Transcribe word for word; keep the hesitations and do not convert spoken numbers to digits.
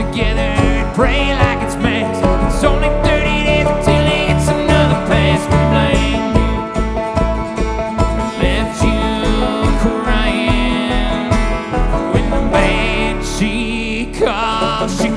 together and pray like it's mass. It's only thirty days until he gets another pass. We blame you, left you crying when the banshee calls. She